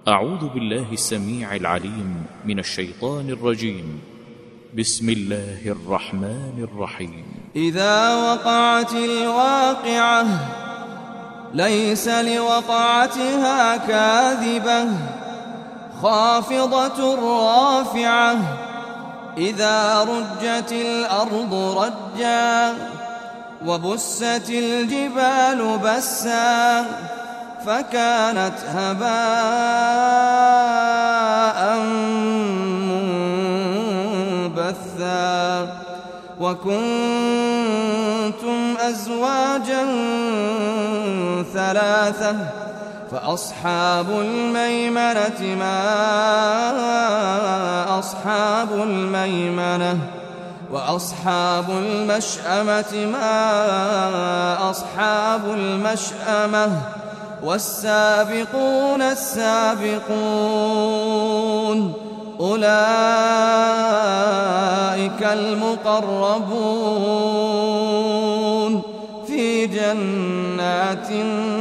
أعوذ بالله السميع العليم من الشيطان الرجيم. بسم الله الرحمن الرحيم. إذا وقعت الواقعة ليس لوقعتها كاذبة خافضة رافعة إذا رجت الأرض رجا وبست الجبال بسا فكانت هباء منبثا وكنتم أزواجا ثلاثة فأصحاب الميمنة ما أصحاب الميمنة وأصحاب المشأمة ما أصحاب المشأمة والسابقون السابقون أولئك المقربون في جنات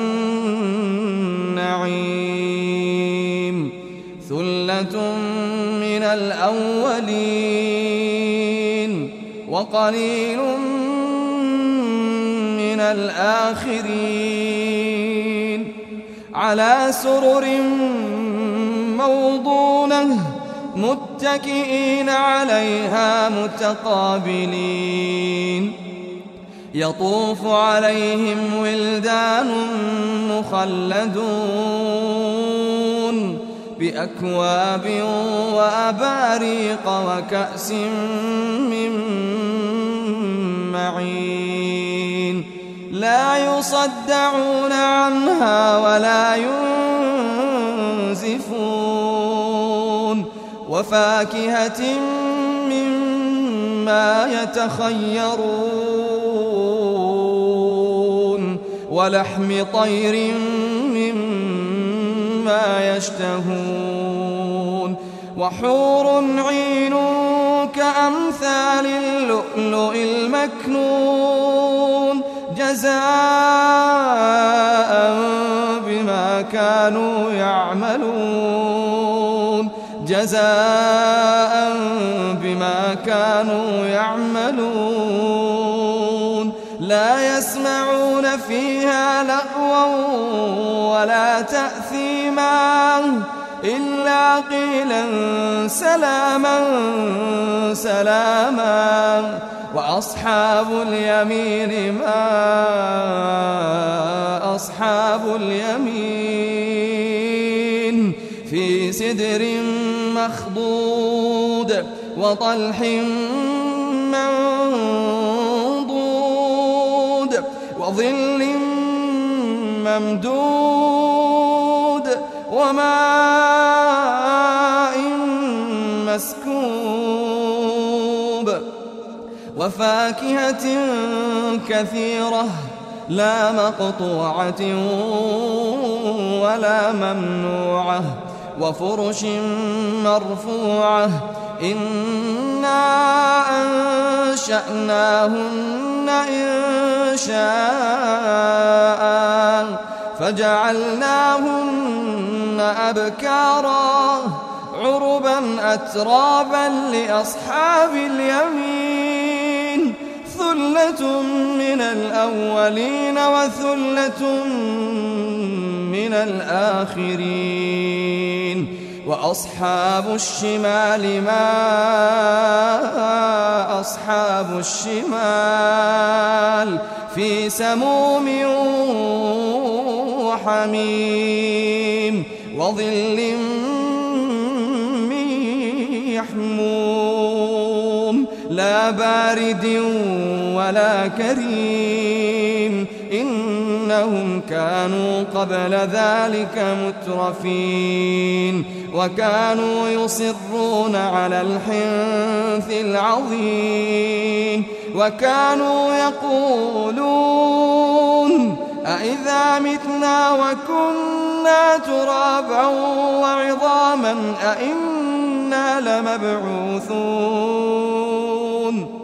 النعيم ثلة من الأولين وقليل من الآخرين على سرر موضونة متكئين عليها متقابلين يطوف عليهم ولدان مخلدون بأكواب وأباريق وكأس من معين لا يصدعون عنها ولا ينزفون وفاكهة مما يتخيرون ولحم طير مما يشتهون وحور عين كأمثال اللؤلؤ المكنون جزاء بما كانوا يعملون جزاء بما كانوا يعملون لا يسمعون فيها لغوا ولا تأثيما إلا قيلا سلاما سلاما وأصحاب اليمين ما أصحاب اليمين في سدر مخضود وطلح منضود وظل ممدود وماء مسكوب وفاكهة كثيرة لا مقطوعة ولا ممنوعة وفرش مرفوعة إنا أنشأناهن إنشاء فجعلناهن أبكارا عربا أترابا لأصحاب اليمين ثلة من الأولين وثلة من الآخرين وأصحاب الشمال ما أصحاب الشمال في سموم وحميم وظل من يحموم لا بارد ولا كريم إنهم كانوا قبل ذلك مترفين وكانوا يصرون على الحنث العظيم وكانوا يقولون أإذا متنا وكنا ترابا وعظاما أإنا لمبعوثون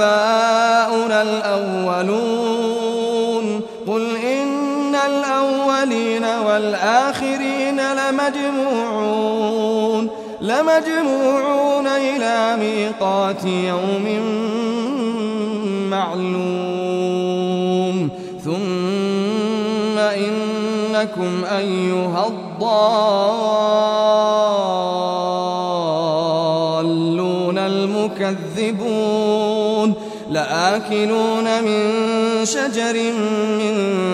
أوآباؤنا الأولون قل إن الأولين الأولين والآخرين لمجموعون إلى ميقات يوم معلوم ثم إنكم أيها الضالون المكذبون لآكلون من شجر من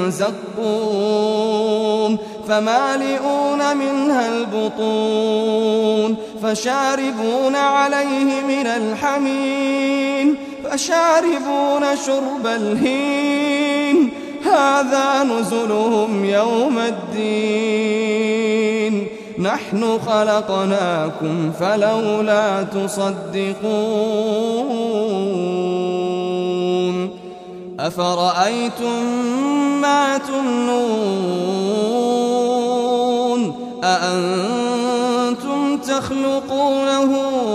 زقوم فمالئون منها البطون فشاربون عليه من الحميم فشاربون شرب الهيم هذا نزلهم يوم الدين نحن خلقناكم فلولا تصدقون أفرأيتم ما تمنون أأنتم تخلقونه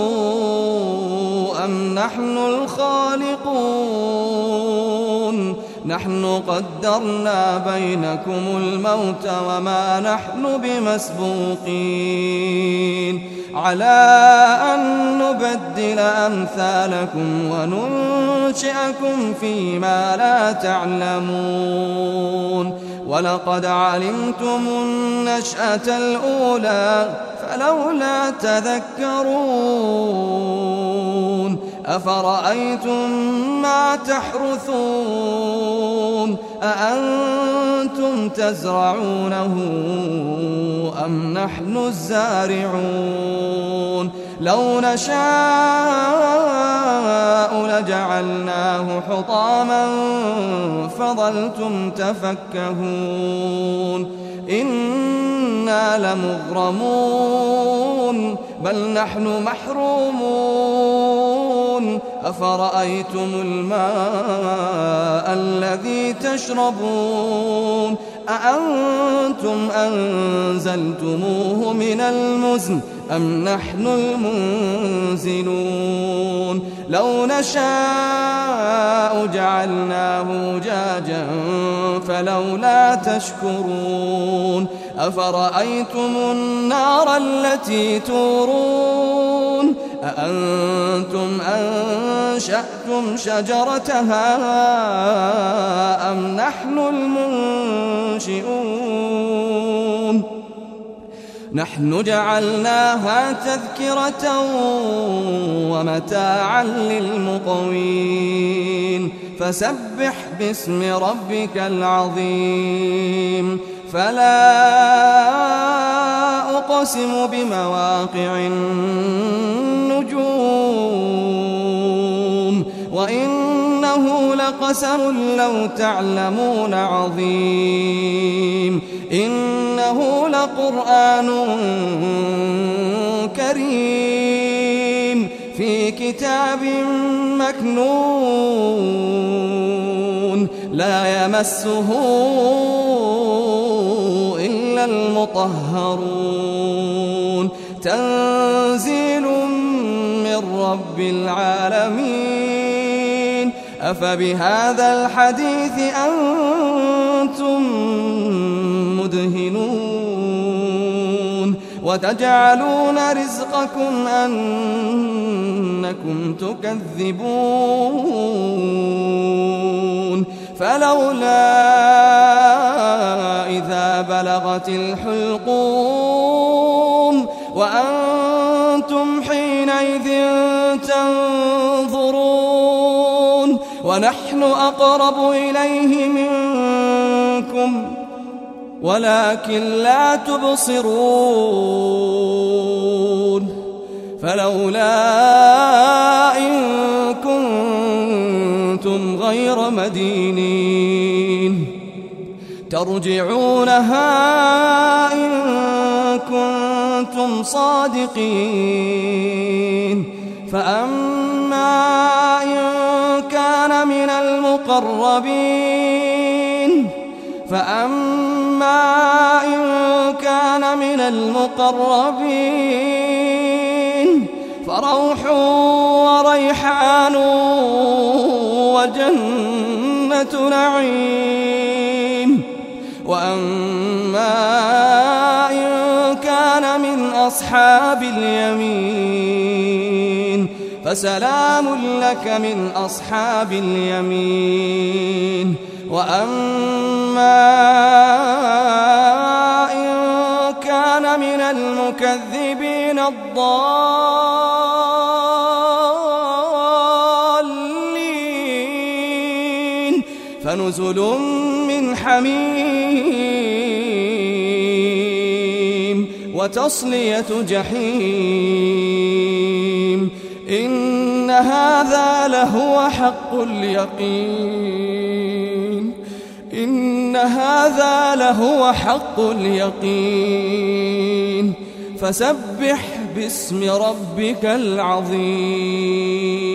أم نحن الخالقون نحن قدرنا بينكم الموت وما نحن بمسبوقين على أن نبدل أمثالكم وننشئكم فيما لا تعلمون ولقد علمتم النشأة الأولى فلولا تذكرون أفرأيتم ما تحرثون أأنتم تزرعونه أم نحن الزارعون لو نشاء لجعلناه حطاما فظلتم تفكهون إنا لمغرمون بل نحن محرومون أفرأيتم الماء الذي تشربون أأنتم أنزلتموه من المزن أم نحن المنزلون لو نشاء جعلناه أجاجا فلولا تشكرون أفرأيتم النار التي تورون أأنتم أنشأتم شجرتها أم نحن المنشئون نحن جعلناها تذكرة ومتاعا للمقوين فسبح باسم ربك العظيم فلا أقسم بمواقع النجوم وإنه لقسم لو تعلمون عظيم إنه لقرآن كريم في كتاب مكنون لا يمسه إلا المطهرون تنزيل من رب العالمين أفبهذا الحديث أنتم مدهنون وتجعلون رزقكم أنكم تكذبون فلولا إذا بلغت الحلقوم وأنتم حينئذ تنظرون ونحن أقرب إليه منكم ولكن لا تبصرون فلولا إن كنتم غير مدينين ترجعونها إن كنتم صادقين فأما إن كان من المقربين فروح وريحان وجنة نعيم وأما إن كان من أصحاب اليمين فسلام لك من أصحاب اليمين. وأما إن كان من المكذبين الضالين فنزل من حميم وتصلية جحيم. إن هذا لهو حق اليقين. إن هذا لهو حق اليقين. فسبح باسم ربك العظيم.